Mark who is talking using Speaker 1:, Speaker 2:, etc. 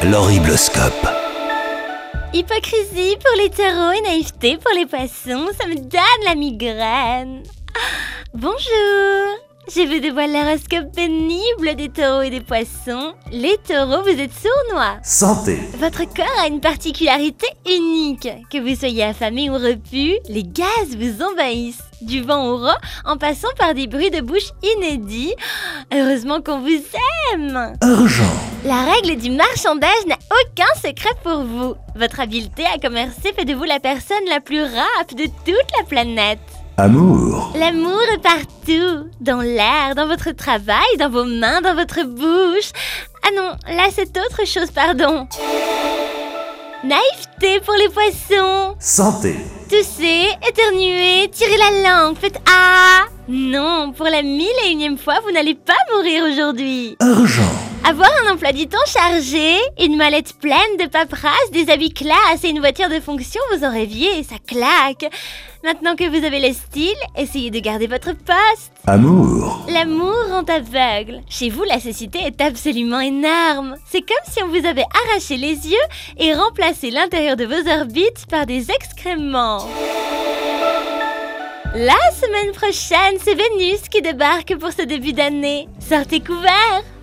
Speaker 1: L'horribloscope.
Speaker 2: Hypocrisie pour les taureaux et naïveté pour les poissons, ça me donne la migraine. Bonjour, je vous dévoile l'horoscope pénible des taureaux et des poissons. Les taureaux, vous êtes sournois.
Speaker 1: Santé.
Speaker 2: Votre corps a une particularité unique. Que vous soyez affamé ou repu, les gaz vous envahissent. Du vent au rot, en passant par des bruits de bouche inédits. Heureusement qu'on vous aime.
Speaker 1: Argent.
Speaker 2: La règle du marchandage n'a aucun secret pour vous. Votre habileté à commercer fait de vous la personne la plus rape de toute la planète.
Speaker 1: Amour.
Speaker 2: L'amour est partout, dans l'air, dans votre travail, dans vos mains, dans votre bouche. Ah non, là c'est autre chose, pardon. Naïveté pour les poissons.
Speaker 1: Santé.
Speaker 2: Toussez, éternuez, tirez la langue, faites ah. Non, pour la 1001e fois, vous n'allez pas mourir aujourd'hui.
Speaker 1: Argent.
Speaker 2: Avoir un emploi du temps chargé, une mallette pleine de paperasse, des habits classe et une voiture de fonction, vous en rêviez, ça claque. Maintenant que vous avez le style, essayez de garder votre poste.
Speaker 1: Amour.
Speaker 2: L'amour rend aveugle. Chez vous, la cécité est absolument énorme. C'est comme si on vous avait arraché les yeux et remplacé l'intérieur de vos orbites par des excréments. La semaine prochaine, c'est Vénus qui débarque pour ce début d'année. Sortez couverts!